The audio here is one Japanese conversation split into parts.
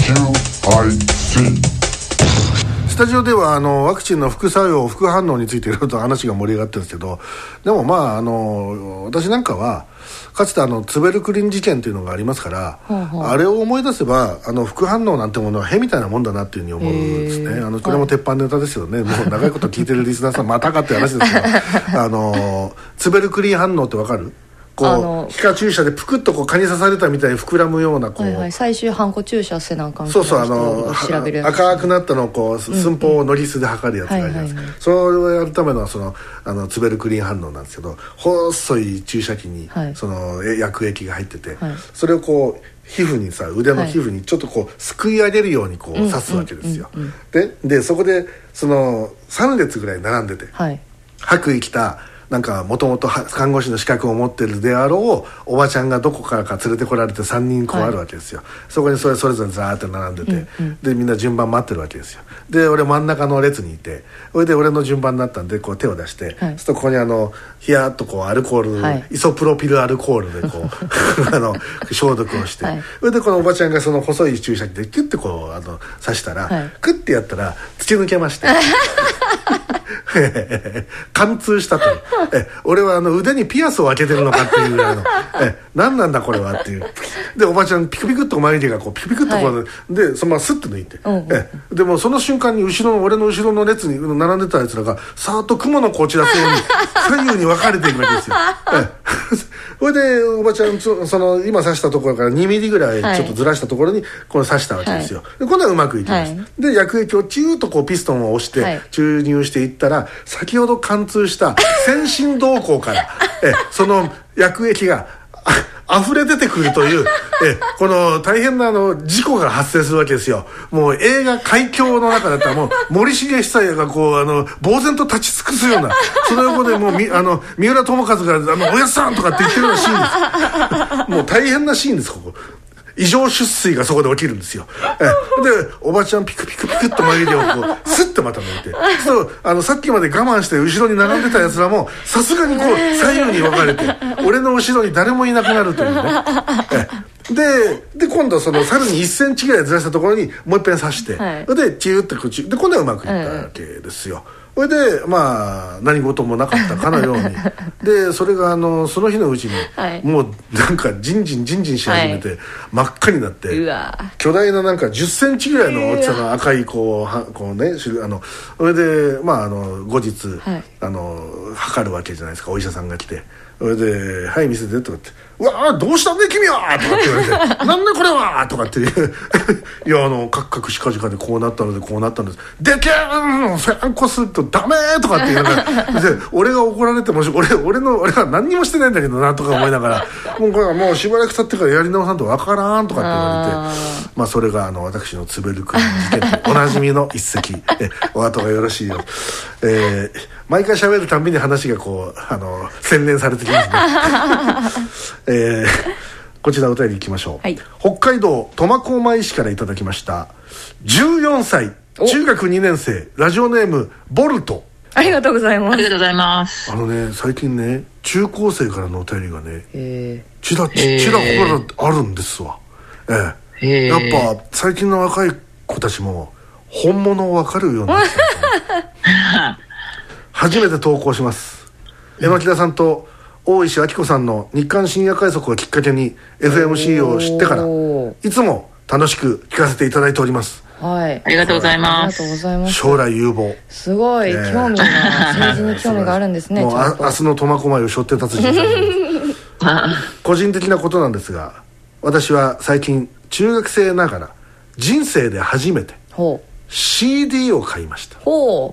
スタジオではワクチンの副作用副反応についていろいろと話が盛り上がってるんですけど、でも私なんかはかつてツベルクリン事件というのがありますから、あれを思い出せば副反応なんてものは屁みたいなもんだなっていうふうに思うんですね。これも鉄板ネタですよね、もう長いこと聞いてるリスナーさんまたかって話ですけどツベルクリン反応ってわかる？皮下注射でぷくっと蚊に刺されたみたいに膨らむような最終ハンコ注射せなんかんそう調べる赤くなったのを寸法をノリスで測るやつがあるじゃないですか。それをやるためのツベルクリン反応なんですけど、細い注射器に薬液が入ってて、それを皮膚に腕の皮膚にちょっとすくい上げるように刺すわけですよ。でそこで3列ぐらい並んでて、白衣着たなんかもともと看護師の資格を持ってるであろうおばちゃんがどこからか連れてこられて3人あるわけですよ。そこにそれぞれザーって並んでて、でみんな順番待ってるわけですよ。で俺真ん中の列にいて、それで俺の順番になったんで手を出して、そうするとここにヒヤッとアルコール、イソプロピルアルコールで消毒をして、それでこのおばちゃんがその細い注射器でキュッて刺したら、クッてやったら突き抜けまして貫通したという俺は腕にピアスを開けてるのかっていうぐらいの何なんだこれはっていう。でおばちゃんピクピクっと眉毛がピクピクっとでそのままスッと抜いて、でもその瞬間に俺の後ろの列に並んでたやつらがさーっと雲の子を散らすように左右に分かれていくわけですよ。それでおばちゃん今刺したところから2ミリぐらいちょっとずらしたところに刺したわけですよ。で今度はうまくいきました。で薬液をチューッとピストンを押して注入していったら、先ほど貫通した先進瞳孔からその薬液が溢れ出てくるというこの大変な事故が発生するわけですよ。もう映画海峡の中だったらもう森重久彌が呆然と立ち尽くすような、その横でもう三浦友和がおやっさんとかって言ってるようなシーンです。もう大変なシーンです。ここ異常出水がそこで起きるんですよ。でおばちゃんピクピクピクっと眉毛をスッとまた抜いて、そうさっきまで我慢して後ろに並んでたやつらもさすがに左右に分かれて俺の後ろに誰もいなくなるというね。で今度はさらに1センチぐらいずらしたところにもう一遍刺して、でチューッとで今度はうまくいったわけですよ。それで何事もなかったかのようにでそれがその日のうちに、もうなんかジンジンし始めて、真っ赤になって巨大ななんか10センチぐらいの大きさの赤いそれで後日、測るわけじゃないですか。お医者さんが来て、それで「はい見せて」とかって「うわーどうしたんだ君は!」とかって言われて「なんだこれは!」とかっていう「いやカクカクしかじかでこうなったのでこうなったんですでけーんフェランコするとダメ!」とかって言うからで俺が怒られても俺は何にもしてないんだけどなとか思いながらもうこれはもうしばらく経ってからやり直さんとわからんとかって言われて、それが私のツベルクリン事件とおなじみの一席お後がよろしいよ毎回喋るたんびに話が洗練されてきますね。こちらお便りいきましょう、北海道苫小牧市からいただきました14歳中学2年生ラジオネームボルト。 ありがとうございます。 ありがとうございます。 最近ね中高生からのお便りがねちらほらあるんですわ。やっぱ最近の若い子たちも本物を分かるようになってきた初めて投稿します。榎田さんと大石明子さんの日刊深夜快速をきっかけに FMC を知ってからいつも楽しく聞かせていただいております。 ありがとうございます。 将来有望。 すごい興味が政治に興味があるんですね。 もう明日の苫小牧を背負って立つ人個人的なことなんですが、私は最近中学生ながら人生で初めて CD を買いました。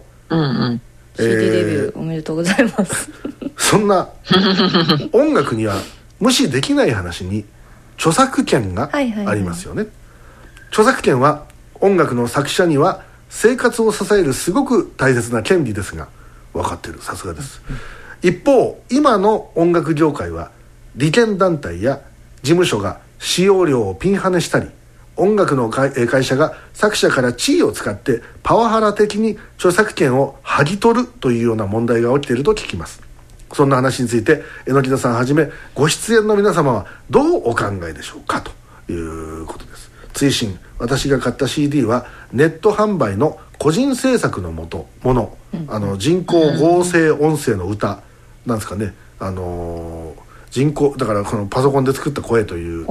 CD デビューおめでとうございますそんな音楽には無視できない話に著作権がありますよね。著作権は音楽の作者には生活を支えるすごく大切な権利ですが、分かってる、さすがです。一方今の音楽業界は利権団体や事務所が使用料をピンハネしたり、音楽の会社が作者から地位を使ってパワハラ的に著作権を剥ぎ取るというような問題が起きていると聞きます。そんな話について榎田さんはじめご出演の皆様はどうお考えでしょうかということです。追伸私が買った CD はネット販売の個人制作のもの、人工合成音声の歌なんですかね、人工だからこのパソコンで作った声という、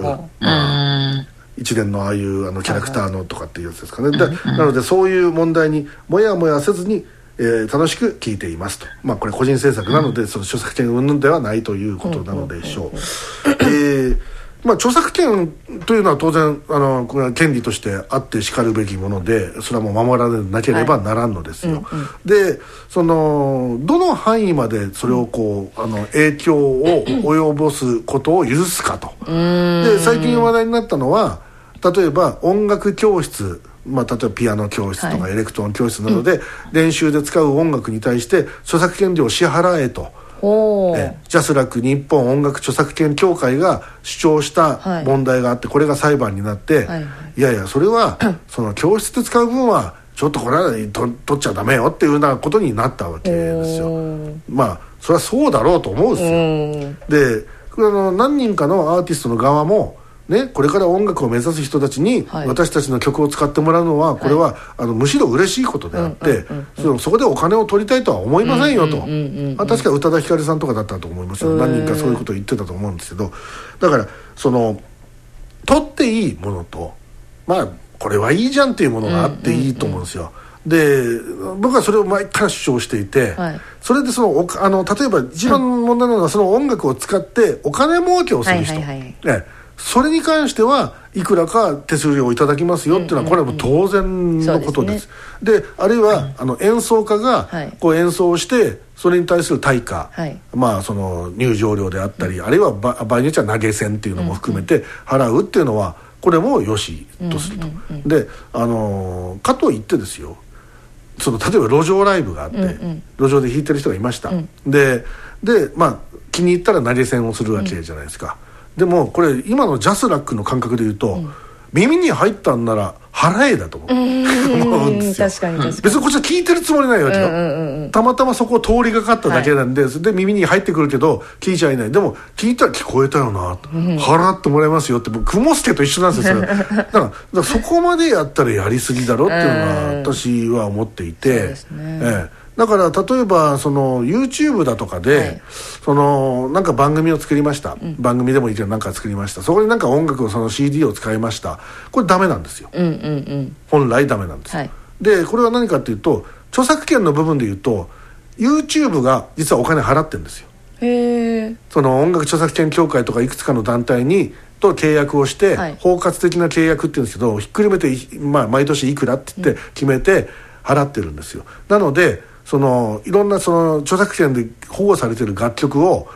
一連のああいうキャラクターのとかっていうやつですかね、なのでそういう問題にもやもやせずに、楽しく聴いていますと。これ個人制作なので、その著作権云々ではないということなのでしょう。著作権というのは当然これは権利としてあってしかるべきもので、それはもう守らなければならんのですよ。でどの範囲までそれを影響を及ぼすことを許すかと。で最近話題になったのは、例えば音楽教室、例えばピアノ教室とかエレクトーン教室などで練習で使う音楽に対して著作権料を支払えと。ジャスラック日本音楽著作権協会が主張した問題があって、これが裁判になって、いやいやそれはその教室で使う分はちょっとこれは取っちゃダメよっていうようなことになったわけですよ。それはそうだろうと思うんですよ。で何人かのアーティストの側もね、これから音楽を目指す人たちに私たちの曲を使ってもらうのはこれはむしろ嬉しいことであって、そこでお金を取りたいとは思いませんよと。確か宇多田ヒカルさんとかだったと思いますよ。何人かそういうことを言ってたと思うんですけど、だから取っていいものとこれはいいじゃんっていうものがあっていいと思うんですよ。で僕はそれを前から主張していて、それで例えば一番問題なのはその音楽を使ってお金儲けをする人、それに関してはいくらか手数料をいただきますよっていうのはこれはもう当然のことです。であるいは演奏家が演奏してそれに対する対価、その入場料であったり、あるいは場合によっては投げ銭っていうのも含めて払うっていうのはこれもよしとすると。でかといってですよ、例えば路上ライブがあって、路上で弾いてる人がいました。で気に入ったら投げ銭をするわけじゃないですか。でもこれ今のジャスラックの感覚で言うと、耳に入ったんなら払えだと思うんですよ。 確かに別にこっちは聞いてるつもりないわけよ。たまたまそこを通りがかっただけなんで、それで耳に入ってくるけど聞いちゃいない。でも聞いたら聞こえたよな、払ってもらいますよって、雲助と一緒なんですよ。だからそこまでやったらやりすぎだろっていうのが私は思っていて、だから例えばYouTube だとかで、なんか番組を作りました、番組でもいいけどなんか作りました、そこになんか音楽をCD を使いました、これダメなんですよ。本来ダメなんです、でこれは何かっていうと、著作権の部分でいうと YouTube が実はお金払ってるんですよ。その音楽著作権協会とかいくつかの団体と契約をして、包括的な契約っていうんですけど、ひっくるめて、毎年いくらって言って決めて払ってるんですよ。なのでいろんな著作権で保護されている楽曲を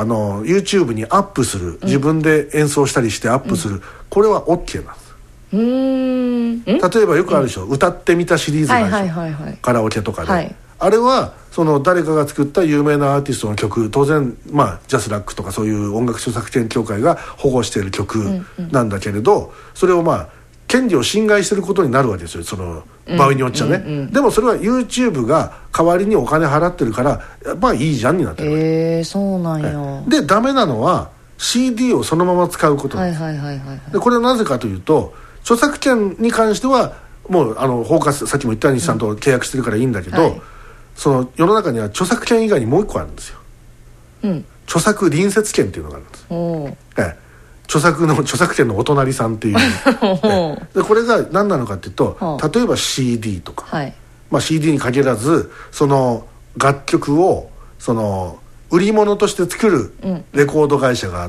YouTube にアップする、自分で演奏したりしてアップする、これは OK なんです。例えばよくあるでしょ、歌ってみたシリーズがあるでしょ、カラオケとかで、あれは誰かが作った有名なアーティストの曲、当然ジャスラックとかそういう音楽著作権協会が保護している曲なんだけれど、それを権利を侵害していることになるわけですよ、場合によっちゃね。でもそれは YouTube が代わりにお金払ってるからいいじゃんになってるわけ。 そうなんや。 でダメなのは CD をそのまま使うことなんです。でこれはなぜかというと、著作権に関してはもう包括、さっきも言ったようにちゃんと契約してるからいいんだけど、世の中には著作権以外にもう一個あるんですよ。著作隣接権っていうのがあるんです。著作権のお隣さんっていうでこれが何なのかっていうと、例えば CD とか、CD に限らず楽曲を売り物として作るレコード会社があって、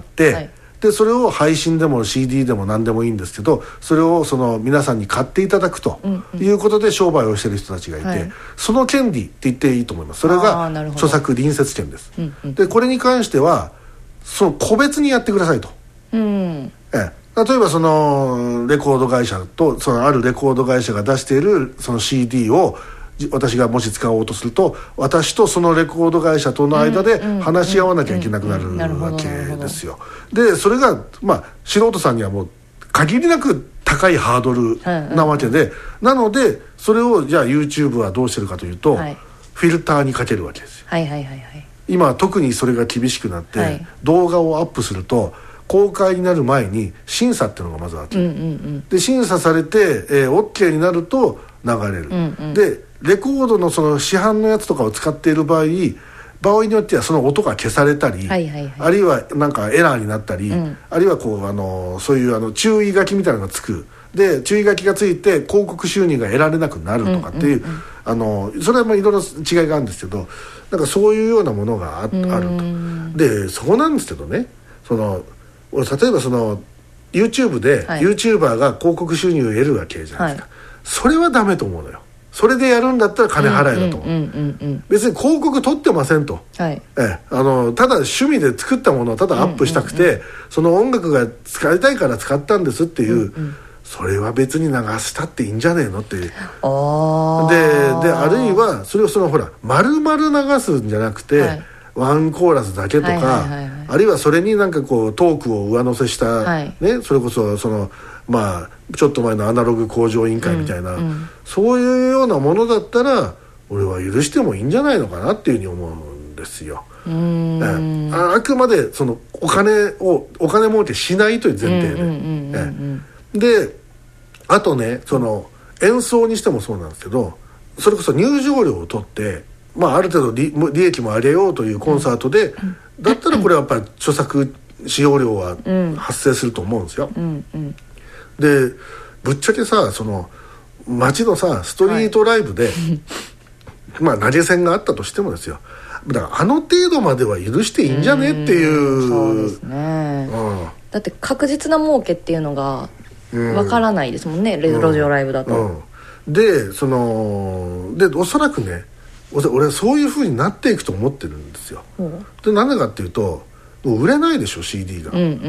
でそれを配信でも CD でも何でもいいんですけど、それを皆さんに買っていただくということで商売をしている人たちがいて、その権利って言っていいと思います。それが著作隣接権です。でこれに関しては個別にやってくださいと。例えばレコード会社とあるレコード会社が出しているCD を私がもし使おうとすると、私とそのレコード会社との間で話し合わなきゃいけなくなるわけですよ。でそれが素人さんにはもう限りなく高いハードルなわけで、なのでそれをじゃあ YouTube はどうしてるかというと、フィルターにかけるわけですよ。今特にそれが厳しくなって、動画をアップすると公開になる前に審査っていうのがまずあって、で審査されて、OK になると流れる、でレコードのその市販のやつとかを使っている場合によってはその音が消されたり、あるいはなんかエラーになったり、あるいはこうそういう注意書きみたいなのがつく、で注意書きがついて広告収入が得られなくなるとかっていう、それはまあいろいろ違いがあるんですけど、なんかそういうようなものがあると。でそこなんですけどね、例えばYouTube で、YouTuber が広告収入を得るわけじゃないですか、それはダメと思うのよ。それでやるんだったら金払えだと思う。別に広告取ってませんと、ただ趣味で作ったものをただアップしたくて、その音楽が使いたいから使ったんですっていう、それは別に流したっていいんじゃねえのっていう。であるいはそれをほら丸々流すんじゃなくて、ワンコーラスだけとか、あるいはそれになんかこうトークを上乗せした、それこそまあちょっと前のアナログ向上委員会みたいな、そういうようなものだったら俺は許してもいいんじゃないのかなっていうふうに思うんですよ。あくまでお金儲けしないという前提で、であとね演奏にしてもそうなんですけど、それこそ入場料を取って、ある程度利益も上げようというコンサートで、だったらこれはやっぱり著作使用料は発生すると思うんですよ。でぶっちゃけさ街のさストリートライブで、投げ銭があったとしてもですよ、だから程度までは許していいんじゃねっていう。 そうですね、だって確実な儲けっていうのがわからないですもんね、路上ライブだと。 でおそらくね、俺はそういう風になっていくと思ってるんですよ。でなんでかっていうと、もう売れないでしょ CD が。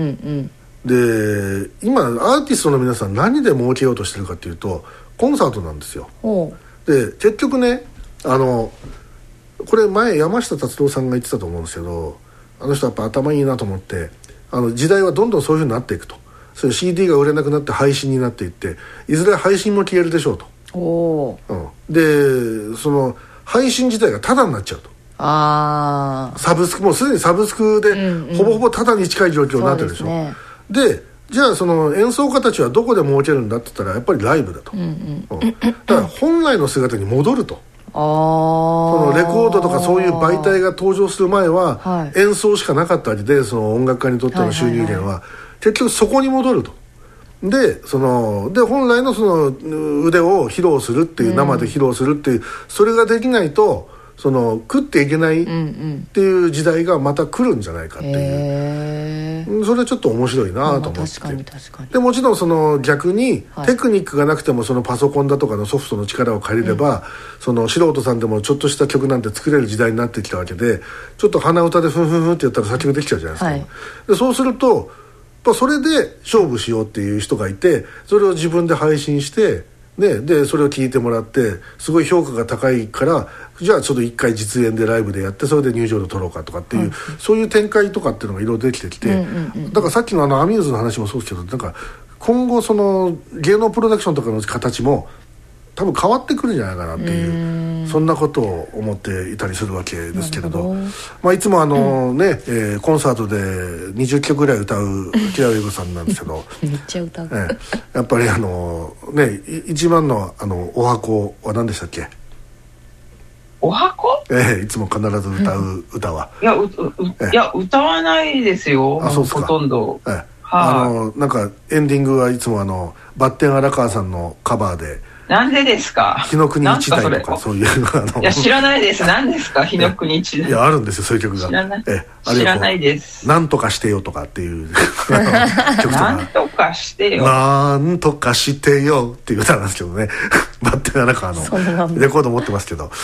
で今アーティストの皆さん何で儲けようとしてるかっていうとコンサートなんですよ。で結局ね、これ前山下達郎さんが言ってたと思うんですけど、あの人やっぱ頭いいなと思って、時代はどんどんそういう風になっていくと。それ CD が売れなくなって配信になっていって、いずれ配信も消えるでしょうと。で配信自体がタダになっちゃうと。サブスクもうすでにサブスクでほぼほぼタダに近い状況になってるでしょ。でじゃあ演奏家たちはどこで儲けるんだって言ったらやっぱりライブだと。だから本来の姿に戻ると。レコードとかそういう媒体が登場する前は、演奏しかなかったわけで、音楽家にとっての収入源は結局そこに戻ると。で本来の腕を披露するっていう、生で披露するっていう、それができないと食っていけないっていう時代がまた来るんじゃないかっていう、それはちょっと面白いなと思って。確かに。でもちろん逆にテクニックがなくてもパソコンだとかのソフトの力を借りれば、素人さんでもちょっとした曲なんて作れる時代になってきたわけで、ちょっと鼻歌でフンフンフンってやったら作曲できちゃうじゃないですか。でそうするとそれで勝負しようっていう人がいて、それを自分で配信してでそれを聞いてもらってすごい評価が高いから、じゃあちょっと一回実演でライブでやってそれで入場料取ろうかとかっていう、そういう展開とかっていうのがいろいろできてきて、だからさっきのアミューズの話もそうですけど、なんか今後芸能プロダクションとかの形も多分変わってくるんじゃないかなっていう、そんなことを思っていたりするわけですけれど、いつもコンサートで20曲ぐらい歌う木田優子さんなんですけどめっちゃ歌う、 やっぱり一番のお箱は何でしたっけ？ お箱？ いつも必ず歌う歌は、 いや歌わないですよ。 そうですか。 ほとんど、 なんかエンディングはいつもバッテン荒川さんのカバーで、 なんでですか？ 日の国一代とかそういういや知らないです。何ですか日の国一代？ いやあるんですよそういう曲が。 知らないです。 なんとかしてよとかっていう曲とか、 なんとかしてよ、 なんとかしてよっていう歌なんですけどねバッテン荒川のレコード持ってますけど、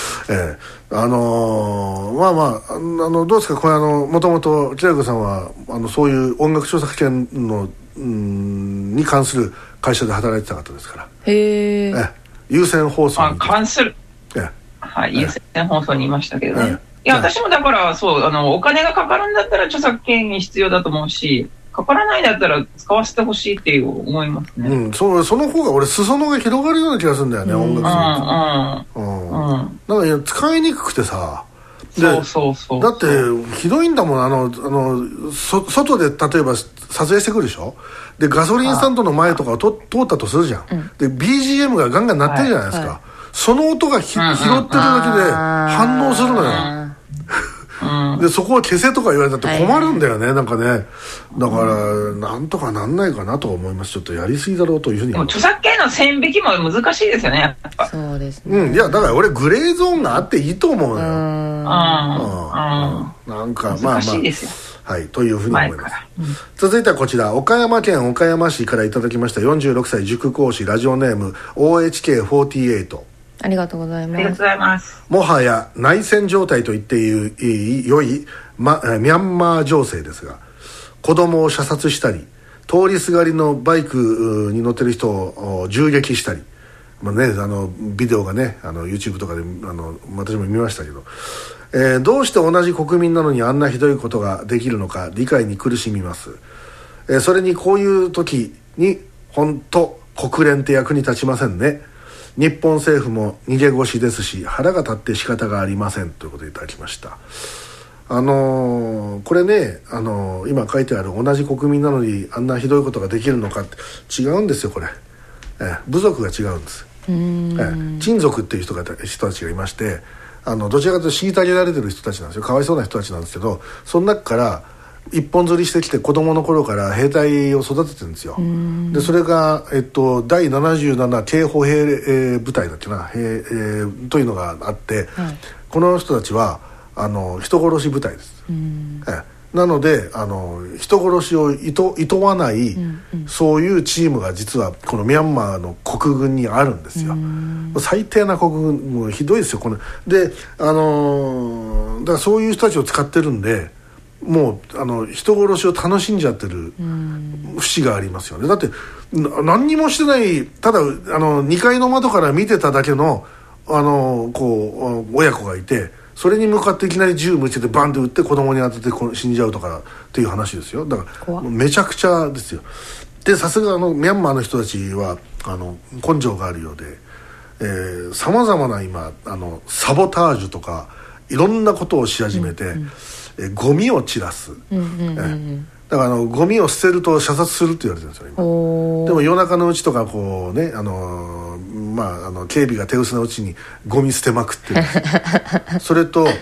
どうですかこれもともと木田優子さんはそういう音楽著作権のに関する会社で働いてた方ですから。有線放送に関する、有線放送にいましたけどね。いや私もだからお金がかかるんだったら著作権必要だと思うし、かからないんだったら使わせてほしいっていう思いますね。その方が俺裾野が広がるような気がするんだよね、音楽すると。なんか使いにくくてさ、 そうだってひどいんだもん。外で例えば撮影してくるでしょ。でガソリンスタンドの前とかを通ったとするじゃん、で BGM がガンガン鳴ってるじゃないですか、その音が拾ってるだけで反応するのよ。でそこを消せとか言われたって困るんだよね、なんかね。だからなんとかなんないかなと思います。ちょっとやりすぎだろうというふうに。 でも著作権の線引きも難しいですよね、やっぱ。 そうですね。 いやだから俺グレーゾーンがあっていいと思うのよ。なんかまあ難しいですよ。 はい、というふうに思います。続いてはこちら、岡山県岡山市からいただきました46歳塾講師ラジオネーム OHK48。 ありがとうございます。 ありがとうございます。 もはや内戦状態と言って良い、ミャンマー情勢ですが、子供を射殺したり通りすがりのバイクに乗ってる人を銃撃したり、ビデオがねYouTube とかで私も見ましたけど、どうして同じ国民なのにあんなひどいことができるのか理解に苦しみます。それにこういう時に本当国連って役に立ちませんね。日本政府も逃げ腰ですし腹が立って仕方がありません、ということでいただきました。これね、今書いてある同じ国民なのにあんなひどいことができるのかって違うんですよこれ。部族が違うんです。陳族っていう人たちがいまして、どちらかというと虐げられてる人たちなんですよ。かわいそうな人たちなんですけど、その中から一本釣りしてきて子供の頃から兵隊を育ててるんですよ。でそれが、第77警歩兵、部隊だっけな、というのがあって、この人たちは人殺し部隊です。なので人殺しをいとわない、そういうチームが実はこのミャンマーの国軍にあるんですよ。最低な国軍、もうひどいですよこれで。だからそういう人たちを使ってるんで、もう人殺しを楽しんじゃってる節がありますよね。だって何にもしてない、ただ2階の窓から見てただけの親子がいて、それに向かっていきなり銃向けてバンって撃って子供に当てて死んじゃうとかっていう話ですよ。だからめちゃくちゃですよ。でさすがミャンマーの人たちは根性があるようで、さまざまな今サボタージュとかいろんなことをし始めて、ゴミを散らす、だからゴミを捨てると射殺するって言われてるんですよ今。でも夜中のうちとかこうね、警備が手薄なうちにゴミ捨てまくってるんですよそれと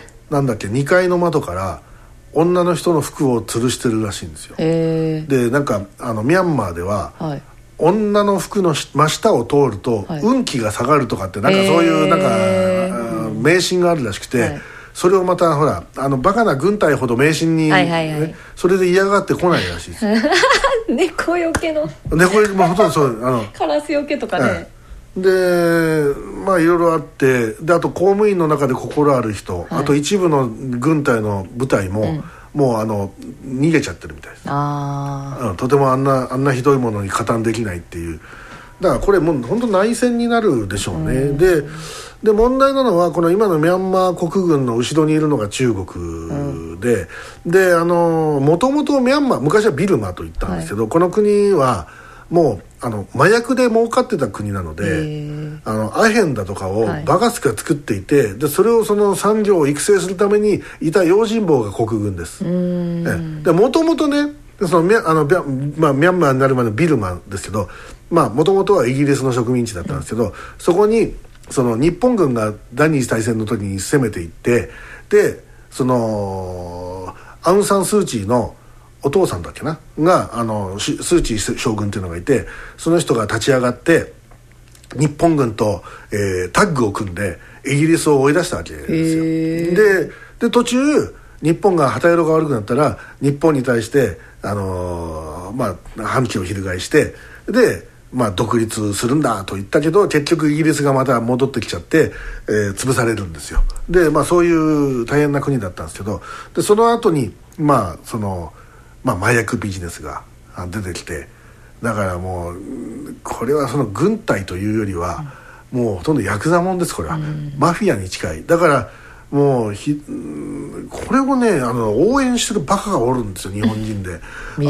2階の窓から女の人の服を吊るしてるらしいんですよ。でなんかミャンマーでは、女の服の真下を通ると、運気が下がるとかってなんかそういう迷信があるらしくて、それをまたほらバカな軍隊ほど迷信に、それで嫌がってこないらしいです猫よけの猫よけもほとんどそうカラスよけとかね、 でまあいろいろあって、であと公務員の中で心ある人、あと一部の軍隊の部隊も、もう逃げちゃってるみたいです。とてもあんなひどいものに加担できないっていう。だからこれもう本当内戦になるでしょうね。で問題なのはこの今のミャンマー国軍の後ろにいるのが中国で、もともとミャンマー、昔はビルマと言ったんですけど、この国はもう麻薬で儲かってた国なので、アヘンだとかをバカスカ作っていて、でそれをその産業を育成するためにいた用心棒が国軍です。でもともとね、そのミャンマーになるまでビルマですけど、もともとはイギリスの植民地だったんですけど、そこにその日本軍が第二次大戦の時に攻めていって、でそのアウン・サン・スー・チーのお父さんだっけながスー・チー将軍っていうのがいて、その人が立ち上がって日本軍と、タッグを組んでイギリスを追い出したわけですよ。で途中日本が旗色が悪くなったら日本に対して反旗を翻してで独立するんだと言ったけど、結局イギリスがまた戻ってきちゃって、潰されるんですよ。でそういう大変な国だったんですけど、でその後に麻薬ビジネスが出てきて、だからもうこれはその軍隊というよりは、もうほとんどヤクザもんです。これは、マフィアに近い。だからもうこれをね応援してるバカがおるんですよ、日本人で。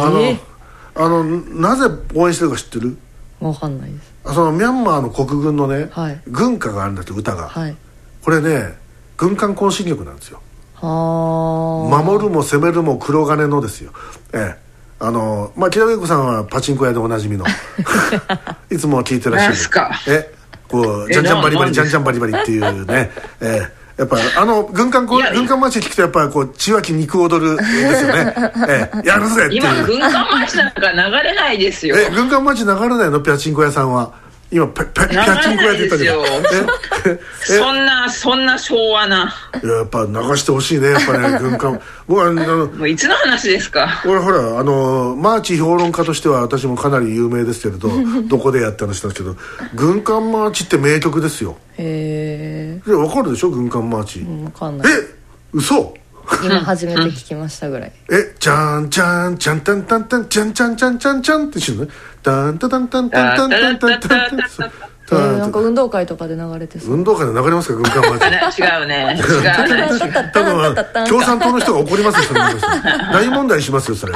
なぜ応援してるか知ってる？ わかんないです。 そのミャンマーの国軍のね、軍歌があるんだって、歌が、これね軍艦行進曲なんですよ。 守るも攻めるも黒金のですよ。木田恵子さんはパチンコ屋でおなじみのいつも聞いてらっしゃる。こうジャンジャンバリバリジャンジャンバリバリっていうね、やっぱ軍艦マーチ聞くとやっぱりこう血湧き肉踊るですよね。やるぜっていう。 今軍艦マーチなんか流れないですよ。 軍艦マーチ流れないの？パチンコ屋さんは今パチンコ屋って言ったけどそんな昭和な。 やっぱ流してほしいね、やっぱね。軍艦僕はもういつの話ですか。 俺ほらマーチ評論家としては私もかなり有名ですけれどどこでやって話したんですけど軍艦マーチって名曲ですよ。 へえ。 わかるでしょ軍艦マーチ。 わかんない。 嘘。 今初めて聞きましたぐらい。 じゃんじゃんじゃんたんたんたんじゃんじゃんじゃんじゃんじゃんって知るのね。タンタタンタンタンタンタンタンタンタン。 なんか運動会とかで流れてそう。 運動会で流れますか軍艦マーチ。 違うね。 多分共産党の人が怒りますよそれ。大問題しますよそれ。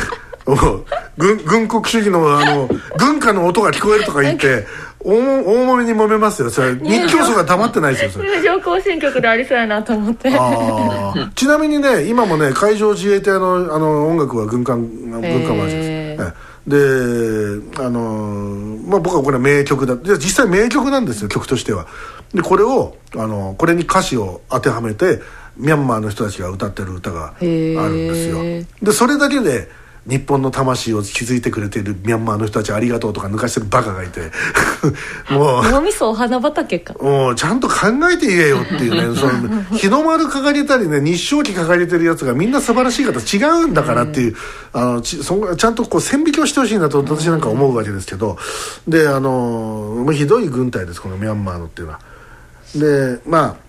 軍国主義の軍歌の音が聞こえるとか言って大揉めに揉めますよそれ。日教組が黙ってないですよそれ。 入場行進曲でありそうやなと思って。 ちなみにね今もね海上自衛隊の音楽は軍艦マーチです。で僕はこれ名曲だ。で実際名曲なんですよ曲としては。でこれをこれに歌詞を当てはめてミャンマーの人たちが歌ってる歌があるんですよ。でそれだけで日本の魂を築いてくれているミャンマーの人たちありがとうとか抜かしてるバカがいてもう脳みそお花畑か。 もうちゃんと考えて言えよっていうねその日の丸掲げたりね日照旗掲げてるやつがみんな素晴らしい方違うんだからっていう、ちゃんとこう線引きをしてほしいなと私なんか思うわけですけど、でもうひどい軍隊ですこのミャンマーのっていうのは。で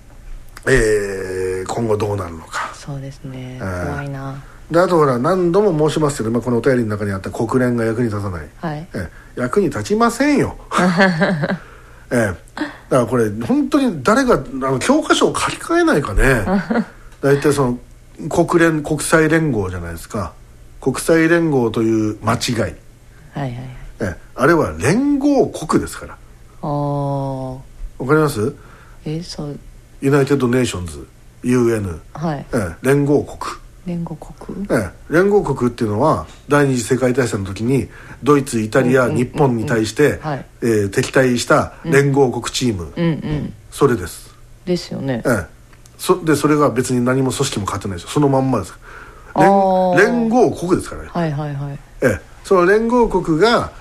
今後どうなるのか。 そうですね、怖いな。 であとほら何度も申しますけど、このお便りの中にあった国連が役に立たない、役に立ちませんよだからこれ本当に誰が教科書を書き換えないかね大体その国際連合じゃないですか。国際連合という間違い、あれは連合国ですから。 わかります？ そうユナイテッド・ネーションズ UN、連合国。連合国っていうのは第二次世界大戦の時にドイツ、イタリア、日本に対して敵対した連合国チーム、それですですよね。 それが別に何も組織も勝てないですよ。そのまんまです。連合国ですからね。その連合国が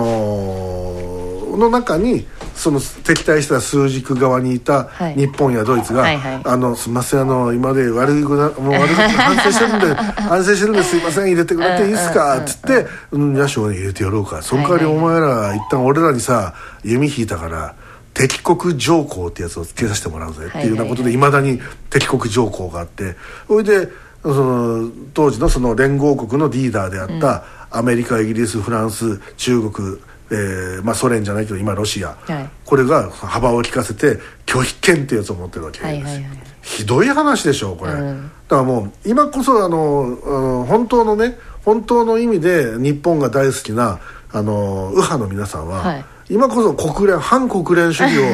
の中にその敵対した枢軸側にいた日本やドイツがすみません今まで悪く反省してるんですいません入れてくれていいですかっつって野手を入れてやろうか。その代わりお前ら一旦俺らにさ弓引いたから敵国条項ってやつをつけさせてもらうぜっていうようなことでいまだに敵国条項があって、それでその当時のその連合国のリーダーであったアメリカ、イギリス、フランス、中国、ソ連じゃないけど今ロシア、これが幅を利かせて拒否権ってやつを持ってるわけです。ひどい話でしょこれ、だからもう今こそ本当の意味で日本が大好きな右派の皆さんは、今こそ反国連主義を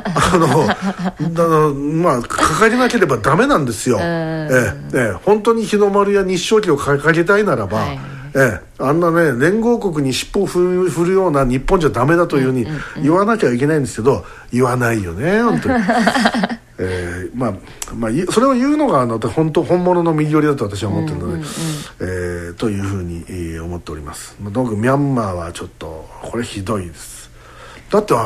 掲げなければダメなんですよ。本当に日の丸や日照旗を掲げたいならば、あんなね連合国に尻尾を振るような日本じゃダメだというふうに言わなきゃいけないんですけど、言わないよね本当にそれを言うのが本物の右寄りだと私は思ってるので、というふうに思っております。とにかくミャンマーはちょっとこれひどいです。だって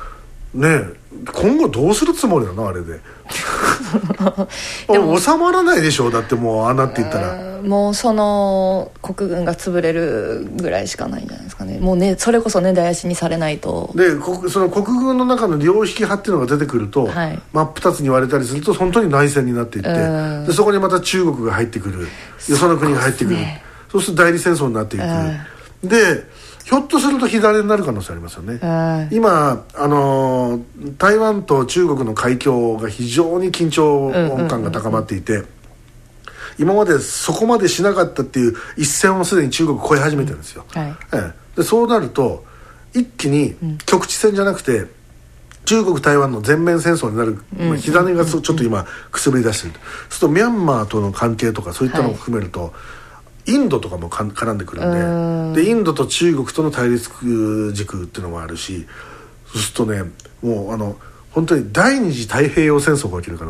今後どうするつもりなのあれででも収まらないでしょ。だってもうって言ったらもうその国軍が潰れるぐらいしかないんじゃないですかね。もうねそれこそ根絶やしにされないと。でその国軍の中の両引き派っていうのが出てくると、真っ二つに言われたりすると本当に内戦になっていって、でそこにまた中国が入ってくる、よその国が入ってくる、そうすると代理戦争になっていく。でひょっとすると火種になる可能性ありますよね。今台湾と中国の海峡が非常に緊張感が高まっていて、今までそこまでしなかったっていう一線をすでに中国越え始めてるんですよ。でそうなると一気に局地戦じゃなくて中国台湾の全面戦争になる、火種がちょっと今くすぶり出してると、そうするとミャンマーとの関係とかそういったのを含めると、インドとかも絡んでくるんで、インドと中国との対立軸っていうのもあるし、そうするとね、もう本当に第二次太平洋戦争が起きるから。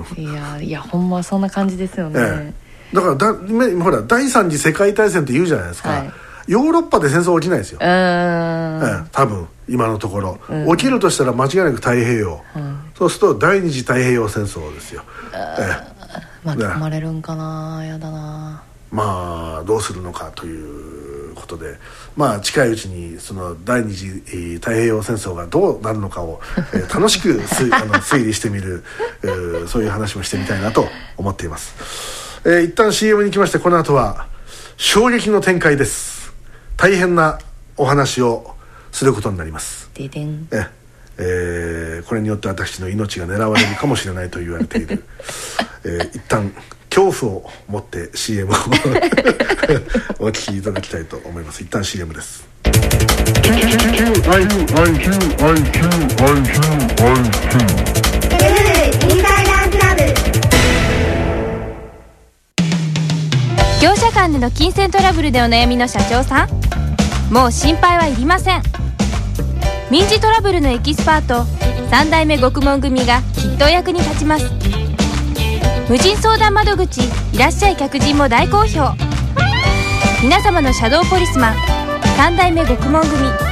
いやほんまそんな感じですよね。 だからほら第三次世界大戦って言うじゃないですか、ヨーロッパで戦争起きないですよ、多分今のところ、起きるとしたら間違いなく太平洋、そうすると第二次太平洋戦争ですよ。 巻き込まれるんかな、やだな。 まあどうするのかということで、近いうちにその第二次太平洋戦争がどうなるのかを楽しく推理してみるそういう話もしてみたいなと思っています。一旦 CM に行きまして、この後は衝撃の展開です。大変なお話をすることになります。 ででん。 これによって私の命が狙われるかもしれないと言われている一旦恐怖を持って CM をお聞きいただきたいと思います。一旦 CM です。 業者間での金銭トラブルでお悩みの社長さん、もう心配はいりません。民事トラブルのエキスパート3代目獄門組がきっとお役に立ちます。無人相談窓口いらっしゃい客人も大好評。皆様のシャドーポリスマン3代目獄門組。